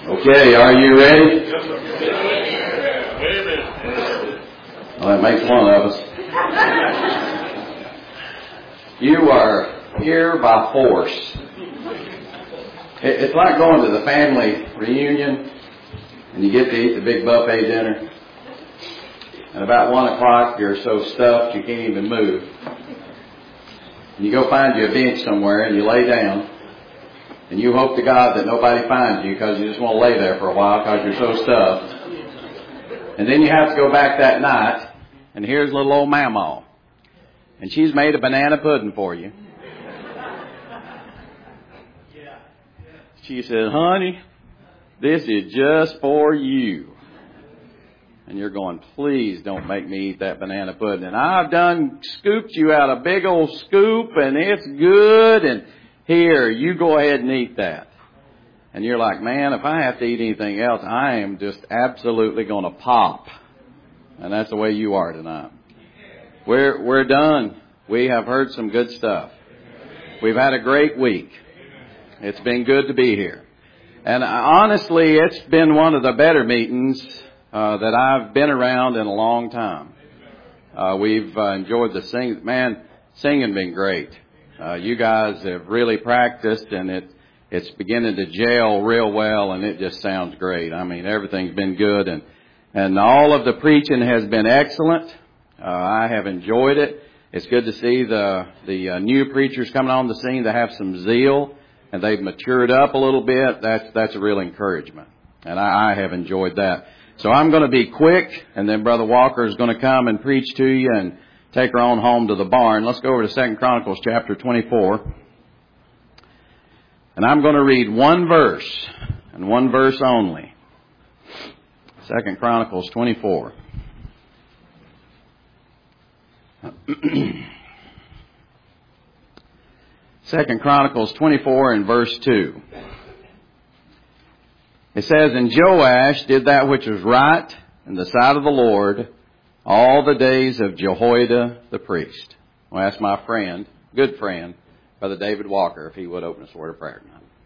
Okay, are you ready? Well, that makes one of us. You are here by force. It's like going to the family reunion and you get to eat the big buffet dinner. And about 1 o'clock you're so stuffed you can't even move. And you go find you a bench somewhere and you lay down. And you hope to God that nobody finds you because you just want to lay there for a while because you're so stuffed. And then you have to go back that night, and here's little old Mamaw. And she's made a banana pudding for you. She said, honey, this is just for you. And you're going, please don't make me eat that banana pudding. And I've done scooped you out a big old scoop, and it's good, and here, you go ahead and eat that. And you're like, man, if I have to eat anything else, I am just absolutely going to pop. And that's the way you are tonight. We're done. We have heard some good stuff. We've had a great week. It's been good to be here. And honestly, it's been one of the better meetings that I've been around in a long time. We've enjoyed the singing. Man, singing been great. You guys have really practiced, and it's beginning to gel real well, and it just sounds great. I mean, everything's been good, and all of the preaching has been excellent. I have enjoyed it. It's good to see the new preachers coming on the scene that have some zeal, and they've matured up a little bit. That's a real encouragement, and I have enjoyed that. So I'm going to be quick, and then Brother Walker is going to come and preach to you and take her on home to the barn. Let's go over to 2 Chronicles chapter 24. And I'm going to read one verse, and one verse only. 2 Chronicles 24. Second Chronicles 24 and verse 2. It says, and Joash did that which was right in the sight of the Lord all the days of Jehoiada the priest. I'll ask my friend, good friend, Brother David Walker, if he would open us a word of prayer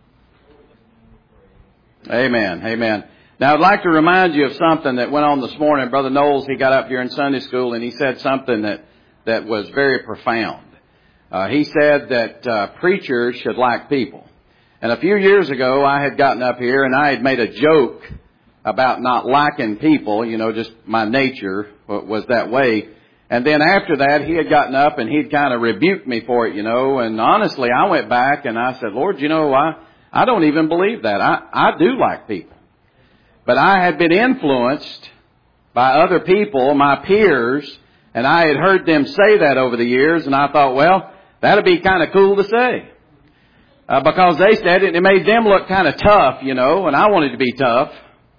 tonight. Amen. Amen. Now, I'd like to remind you of something that went on this morning. Brother Knowles, he got up here in Sunday school and he said something that was very profound. He said that preachers should like people. And a few years ago, I had gotten up here and I had made a joke about not liking people, just my nature was that way. And then after that, he had gotten up and he'd kind of rebuked me for it, and honestly, I went back and I said, Lord, I don't even believe that. I do like people. But I had been influenced by other people, my peers, and I had heard them say that over the years, and I thought, well, that'd be kind of cool to say. Because they said it, and it made them look kind of tough, and I wanted to be tough.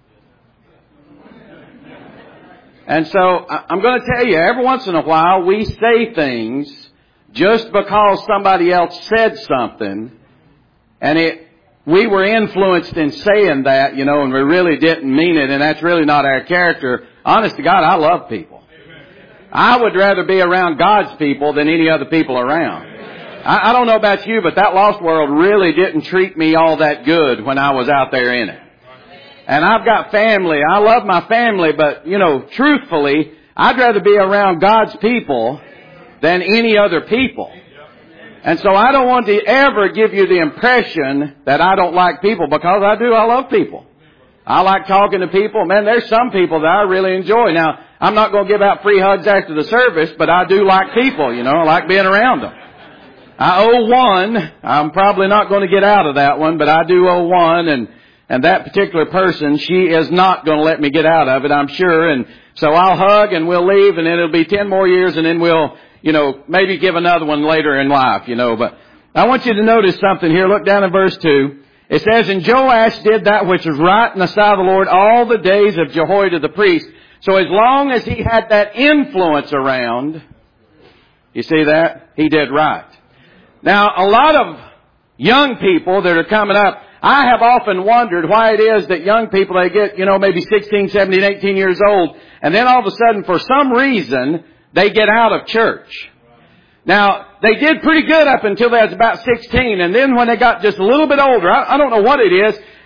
And so I'm going to tell you, every once in a while we say things just because somebody else said something, and we were influenced in saying that, and we really didn't mean it, and that's really not our character. Honest to God, I love people. I would rather be around God's people than any other people around. I don't know about you, but that lost world really didn't treat me all that good when I was out there in it. And I've got family. I love my family, but, truthfully, I'd rather be around God's people than any other people. And so I don't want to ever give you the impression that I don't like people, because I do. I love people. I like talking to people. Man, there's some people that I really enjoy. Now, I'm not going to give out free hugs after the service, but I do like people, I like being around them. I owe one. I'm probably not going to get out of that one, but I do owe one, and that particular person, she is not going to let me get out of it, I'm sure. And so I'll hug and we'll leave, and then it'll be 10 more years, and then we'll, maybe give another one later in life, But I want you to notice something here. Look down in verse 2. It says, and Joash did that which was right in the sight of the Lord all the days of Jehoiada the priest. So as long as he had that influence around, you see that? He did right. Now, a lot of young people that are coming up, I have often wondered why it is that young people, they get, maybe 16, 17, 18 years old, and then all of a sudden, for some reason, they get out of church. Now, they did pretty good up until they was about 16, and then when they got just a little bit older, I don't know what it is,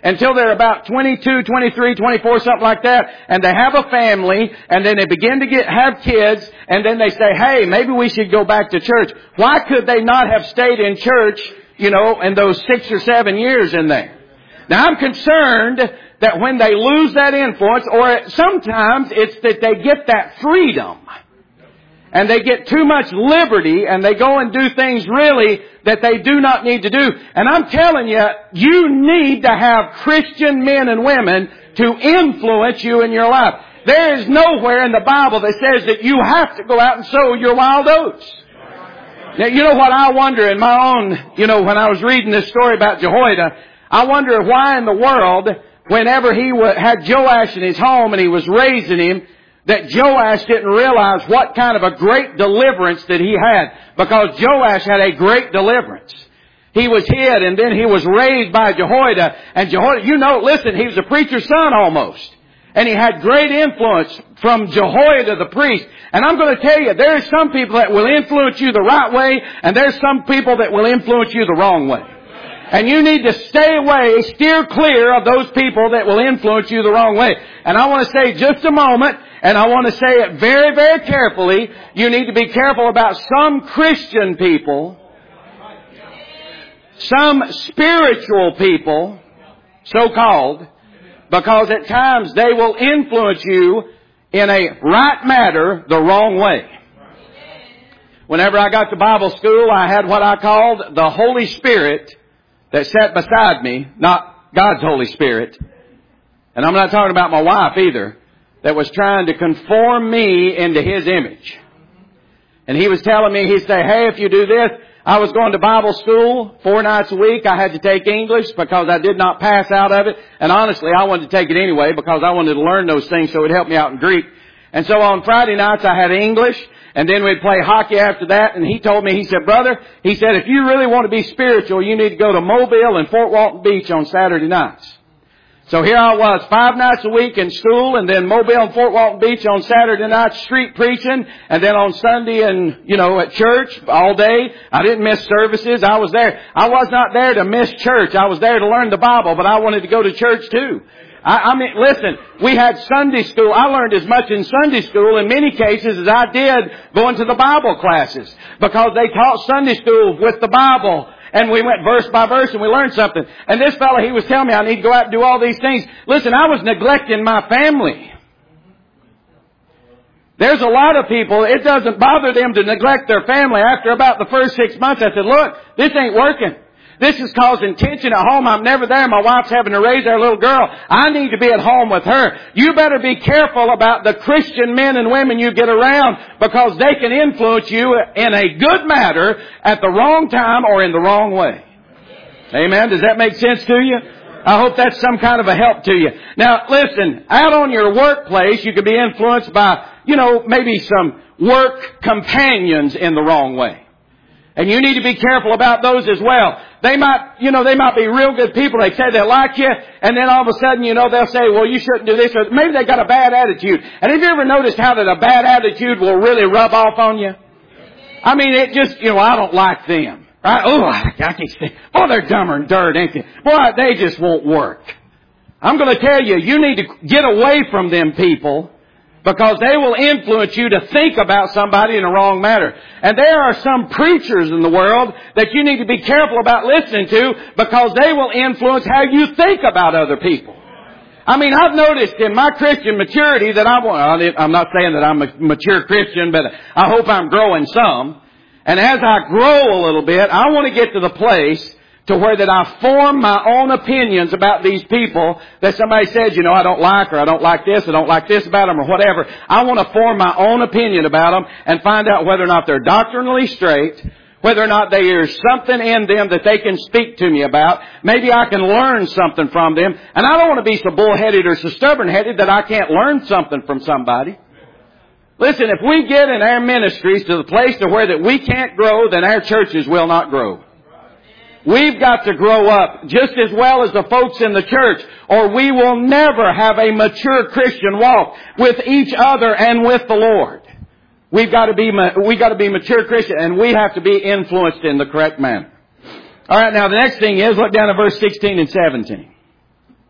until they're about 22, 23, 24, something like that, and they have a family, and then they begin to have kids, and then they say, hey, maybe we should go back to church. Why could they not have stayed in church, in those 6 or 7 years in there? Now, I'm concerned that when they lose that influence, or sometimes it's that they get that freedom, and they get too much liberty, and they go and do things really that they do not need to do. And I'm telling you, you need to have Christian men and women to influence you in your life. There is nowhere in the Bible that says that you have to go out and sow your wild oats. Now, you know what I wonder in my own, when I was reading this story about Jehoiada, I wonder why in the world, whenever he had Joash in his home and he was raising him, that Joash didn't realize what kind of a great deliverance that he had. Because Joash had a great deliverance. He was hid, and then he was raised by Jehoiada. And Jehoiada, listen, he was a preacher's son almost. And he had great influence from Jehoiada the priest. And I'm going to tell you, there are some people that will influence you the right way, and there's some people that will influence you the wrong way. And you need to stay away, steer clear of those people that will influence you the wrong way. And I want to say just a moment, and I want to say it very, very carefully, you need to be careful about some Christian people, some spiritual people, so-called, because at times they will influence you in a right matter the wrong way. Whenever I got to Bible school, I had what I called the Holy Spirit that sat beside me, not God's Holy Spirit. And I'm not talking about my wife either, that was trying to conform me into His image. And he was telling me, he'd say, hey, if you do this, I was going to Bible school 4 nights a week. I had to take English because I did not pass out of it. And honestly, I wanted to take it anyway because I wanted to learn those things so it would help me out in Greek. And so on Friday nights I had English, and then we'd play hockey after that. And he told me, he said, brother, he said, if you really want to be spiritual, you need to go to Mobile and Fort Walton Beach on Saturday nights. So here I was 5 nights a week in school, and then Mobile and Fort Walton Beach on Saturday night, street preaching, and then on Sunday and, at church all day. I didn't miss services. I was there. I was not there to miss church. I was there to learn the Bible, but I wanted to go to church too. I mean, listen, we had Sunday school. I learned as much in Sunday school in many cases as I did going to the Bible classes, because they taught Sunday school with the Bible. And we went verse by verse and we learned something. And this fellow, he was telling me I need to go out and do all these things. Listen, I was neglecting my family. There's a lot of people, it doesn't bother them to neglect their family. After about the first 6 months, I said, look, this ain't working. This is causing tension at home. I'm never there. My wife's having to raise our little girl. I need to be at home with her. You better be careful about the Christian men and women you get around, because they can influence you in a good matter at the wrong time or in the wrong way. Amen. Does that make sense to you? I hope that's some kind of a help to you. Now, listen, out on your workplace, you can be influenced by, maybe some work companions in the wrong way. And you need to be careful about those as well. They might be real good people. They say they like you, and then all of a sudden, they'll say, well, you shouldn't do this, or maybe they got a bad attitude. And have you ever noticed how that a bad attitude will really rub off on you? I mean, it just, I don't like them. Right? Oh, I can't stand. Oh, they're dumber than dirt, ain't they? Boy, they just won't work. I'm going to tell you, you need to get away from them people, because they will influence you to think about somebody in a wrong manner. And there are some preachers in the world that you need to be careful about listening to, because they will influence how you think about other people. I mean, I've noticed in my Christian maturity that I'm not saying that I'm a mature Christian, but I hope I'm growing some. And as I grow a little bit, I want to get to the place to where that I form my own opinions about these people that somebody says, I don't like, or I don't like this, I don't like this about them, or whatever. I want to form my own opinion about them and find out whether or not they're doctrinally straight, whether or not there's something in them that they can speak to me about. Maybe I can learn something from them. And I don't want to be so bullheaded or so stubborn-headed that I can't learn something from somebody. Listen, if we get in our ministries to the place to where that we can't grow, then our churches will not grow. We've got to grow up just as well as the folks in the church, or we will never have a mature Christian walk with each other and with the Lord. We've got to be mature Christian, and we have to be influenced in the correct manner. All right, now the next thing is, look down at verse 16 and 17.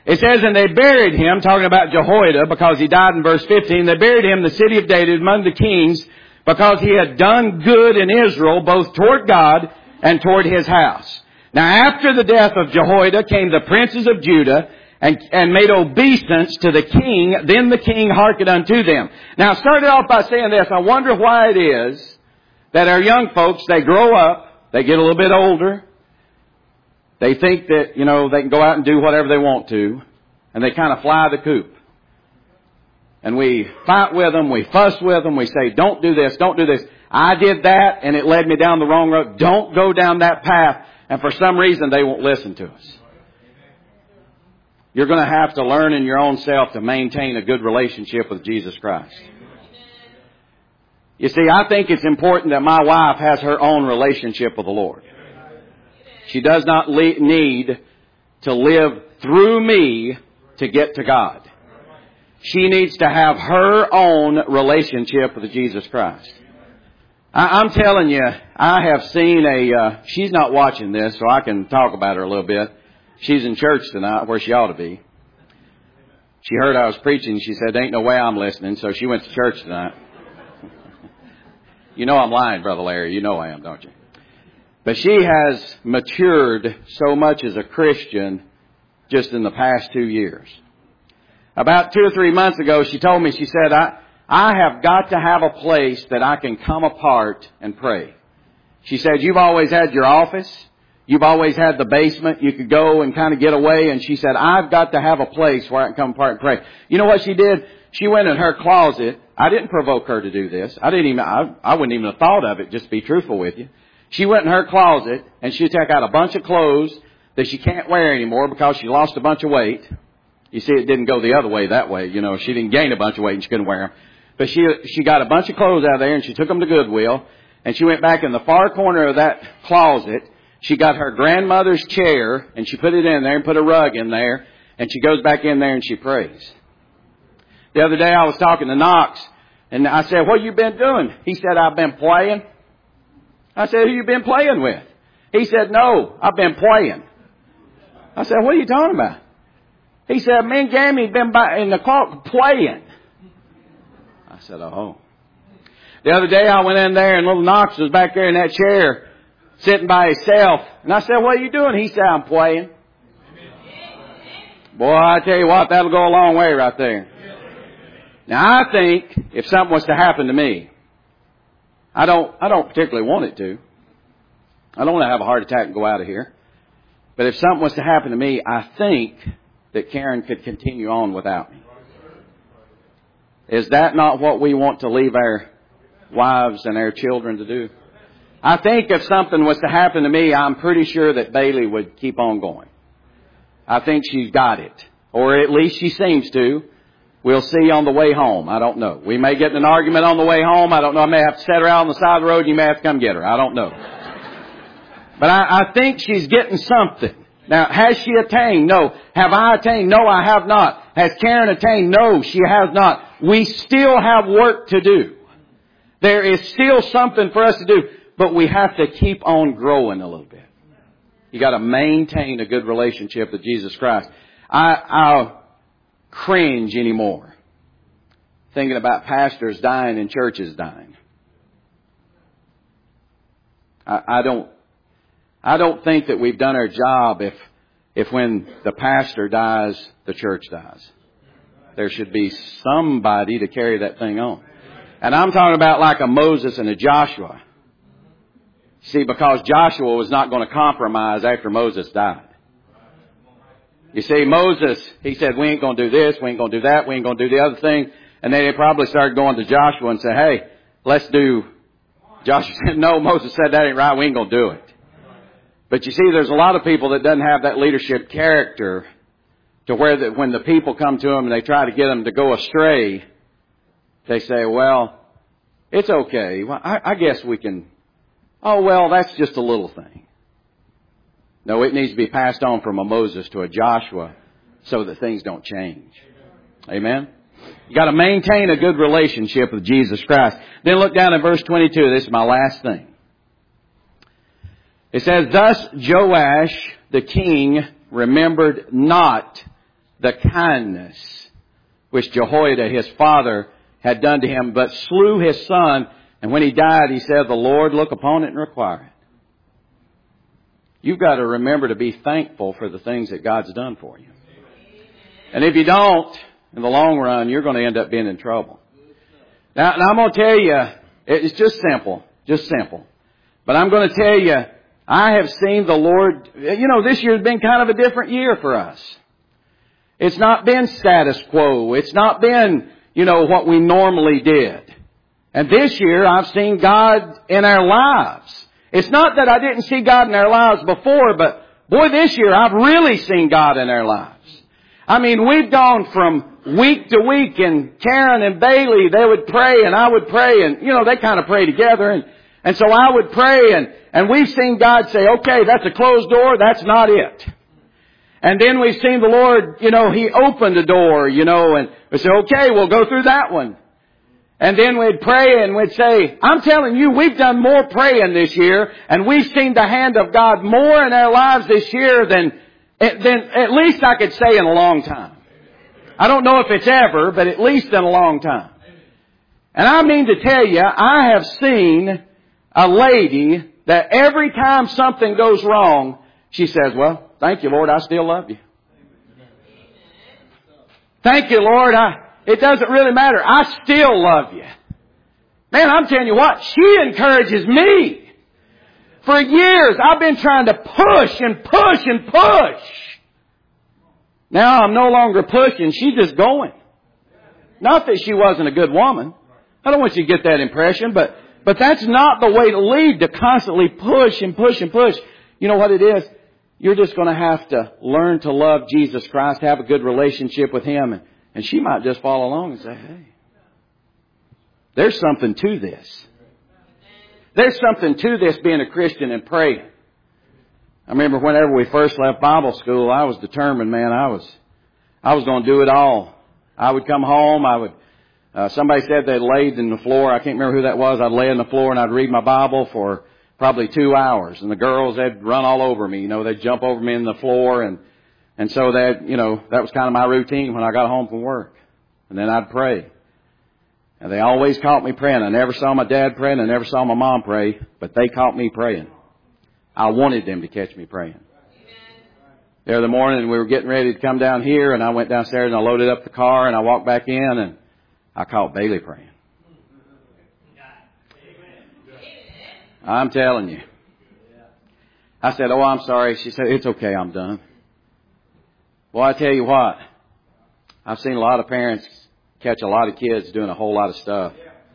It says, and they buried him, talking about Jehoiada, because he died in verse 15. They buried him in the city of David among the kings, because he had done good in Israel, both toward God and toward his house. Now after the death of Jehoiada came the princes of Judah, and made obeisance to the king. Then the king hearkened unto them. Now I started off by saying this. I wonder why it is that our young folks, they grow up, they get a little bit older, they think that, they can go out and do whatever they want to, and they kind of fly the coop. And we fight with them, we fuss with them, we say, don't do this, don't do this. I did that, and it led me down the wrong road. Don't go down that path. And for some reason, they won't listen to us. You're going to have to learn in your own self to maintain a good relationship with Jesus Christ. You see, I think it's important that my wife has her own relationship with the Lord. She does not need to live through me to get to God. She needs to have her own relationship with Jesus Christ. I'm telling you, I have seen she's not watching this, so I can talk about her a little bit. She's in church tonight, where she ought to be. She heard I was preaching. She said, ain't no way I'm listening, so she went to church tonight. You know I'm lying, Brother Larry. You know I am, don't you? But she has matured so much as a Christian just in the past 2 years. About 2 or 3 months ago, she told me, she said, I have got to have a place that I can come apart and pray. She said, you've always had your office. You've always had the basement. You could go and kind of get away. And she said, I've got to have a place where I can come apart and pray. You know what she did? She went in her closet. I didn't provoke her to do this. I wouldn't even have thought of it, just to be truthful with you. She went in her closet and she took out a bunch of clothes that she can't wear anymore because she lost a bunch of weight. You see, it didn't go the other way that way. She didn't gain a bunch of weight and she couldn't wear them. But she got a bunch of clothes out of there and she took them to Goodwill. And she went back in the far corner of that closet. She got her grandmother's chair and she put it in there and put a rug in there. And she goes back in there and she prays. The other day I was talking to Knox and I said, what have you been doing? He said, I've been playing. I said, who you been playing with? He said, no, I've been playing. I said, what are you talking about? He said, me and Gammy been in the clock playing. I said, oh. The other day I went in there and little Knox was back there in that chair sitting by himself. And I said, what are you doing? He said, I'm playing. Boy, I tell you what, that'll go a long way right there. Now I think if something was to happen to me, I don't particularly want it to. I don't want to have a heart attack and go out of here. But if something was to happen to me, I think that Karen could continue on without me. Is that not what we want to leave our wives and our children to do? I think if something was to happen to me, I'm pretty sure that Bailey would keep on going. I think she's got it. Or at least she seems to. We'll see on the way home. I don't know. We may get in an argument on the way home. I don't know. I may have to set her out on the side of the road and you may have to come get her. I don't know. But I think she's getting something. Now, has she attained? No. Have I attained? No, I have not. Has Karen attained? No, she has not. We still have work to do. There is still something for us to do. But we have to keep on growing a little bit. You got to maintain a good relationship with Jesus Christ. I cringe anymore thinking about pastors dying and churches dying. I don't think that we've done our job if when the pastor dies, the church dies. There should be somebody to carry that thing on. And I'm talking about like a Moses and a Joshua. See, because Joshua was not going to compromise after Moses died. You see, Moses, he said, we ain't going to do this, we ain't going to do that, we ain't going to do the other thing. And then they probably started going to Joshua and said, hey, let's do. Joshua said, no, Moses said that ain't right, we ain't going to do it. But you see, there's a lot of people that doesn't have that leadership character to where that when the people come to them and they try to get them to go astray, they say, well, it's okay. Well, I guess we can. Oh, well, that's just a little thing. No, it needs to be passed on from a Moses to a Joshua so that things don't change. Amen? You got to maintain a good relationship with Jesus Christ. Then look down at verse 22. This is my last thing. It says, thus Joash the king remembered not the kindness which Jehoiada his father had done to him, but slew his son. And when he died, he said, the Lord look upon it and require it. You've got to remember to be thankful for the things that God's done for you. And if you don't, in the long run, you're going to end up being in trouble. Now I'm going to tell you, it's just simple. But I'm going to tell you, I have seen the Lord, this year has been kind of a different year for us. It's not been status quo. It's not been, what we normally did. And this year I've seen God in our lives. It's not that I didn't see God in our lives before, but boy, this year I've really seen God in our lives. I mean, we've gone from week to week, and Karen and Bailey, they would pray and I would pray, and they kind of pray together, and so I would pray, and we've seen God say, okay, that's a closed door, that's not it. And then we've seen the Lord, He opened a door, and we say, okay, we'll go through that one. And then we'd pray and we'd say, I'm telling you, we've done more praying this year, and we've seen the hand of God more in our lives this year than at least I could say in a long time. I don't know if it's ever, but at least in a long time. And I mean to tell you, I have seen a lady that every time something goes wrong, she says, well, thank you, Lord, I still love you. Thank you, Lord, it doesn't really matter. I still love you. Man, I'm telling you what, she encourages me. For years, I've been trying to push and push and push. Now I'm no longer pushing. She's just going. Not that she wasn't a good woman. I don't want you to get that impression, but that's not the way to lead, to constantly push and push and push. You know what it is? You're just going to have to learn to love Jesus Christ, have a good relationship with Him, and she might just follow along and say, hey, there's something to this. There's something to this being a Christian and praying. I remember whenever we first left Bible school, I was determined, man, I was going to do it all. I would come home, somebody said they laid in the floor. I can't remember who that was. I'd lay on the floor and I'd read my Bible for probably 2 hours. And the girls, they'd run all over me. They'd jump over me in the floor. And so that was kind of my routine when I got home from work. And then I'd pray. And they always caught me praying. I never saw my dad praying. I never saw my mom pray. But they caught me praying. I wanted them to catch me praying. The other morning we were getting ready to come down here, and I went downstairs and I loaded up the car and I walked back in and I caught Bailey praying. I'm telling you. I said, oh, I'm sorry. She said, it's okay, I'm done. Well, I tell you what, I've seen a lot of parents catch a lot of kids doing a whole lot of stuff.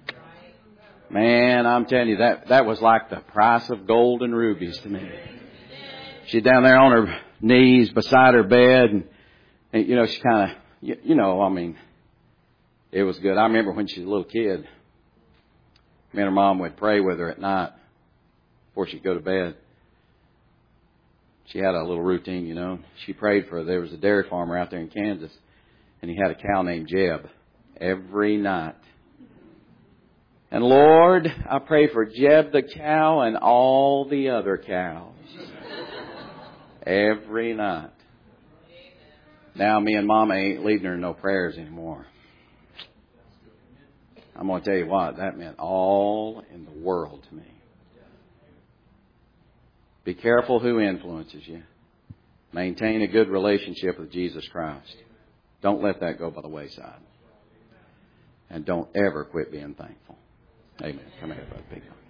Man, I'm telling you, that was like the price of gold and rubies to me. She's down there on her knees beside her bed, and she kind of, it was good. I remember when she was a little kid, me and her mom would pray with her at night before she'd go to bed. She had a little routine, She prayed for, there was a dairy farmer out there in Kansas, and he had a cow named Jeb every night. And Lord, I pray for Jeb the cow and all the other cows. Every night. Now me and Mama ain't leading her no prayers anymore. I'm going to tell you what, that meant all in the world to me. Be careful who influences you. Maintain a good relationship with Jesus Christ. Don't let that go by the wayside. And don't ever quit being thankful. Amen. Come here, Brother Pico.